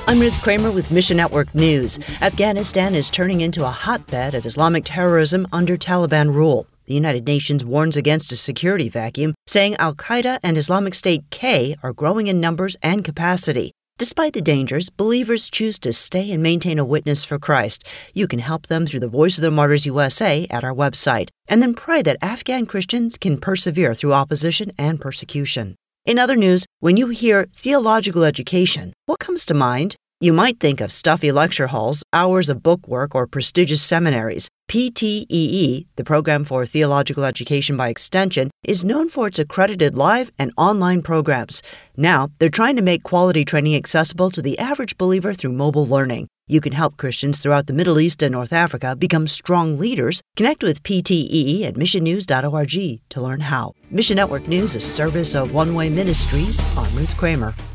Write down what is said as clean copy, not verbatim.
I'm Ruth Kramer with Mission Network News. Afghanistan is turning into a hotbed of Islamic terrorism under Taliban rule. The United Nations warns against a security vacuum, saying al-Qaeda and Islamic State-K are growing in numbers and capacity. Despite the dangers, believers choose to stay and maintain a witness for Christ. You can help them through the Voice of the Martyrs USA at our website, and then pray that Afghan Christians can persevere through opposition and persecution. In other news, when you hear theological education, what comes to mind? You might think of stuffy lecture halls, hours of book work, or prestigious seminaries. PTEE, the Program for Theological Education by Extension, is known for its accredited live and online programs. Now, they're trying to make quality training accessible to the average believer through mobile learning. You can help Christians throughout the Middle East and North Africa become strong leaders. Connect with PTEE at missionnews.org to learn how. Mission Network News is a service of One Way Ministries. I'm Ruth Kramer.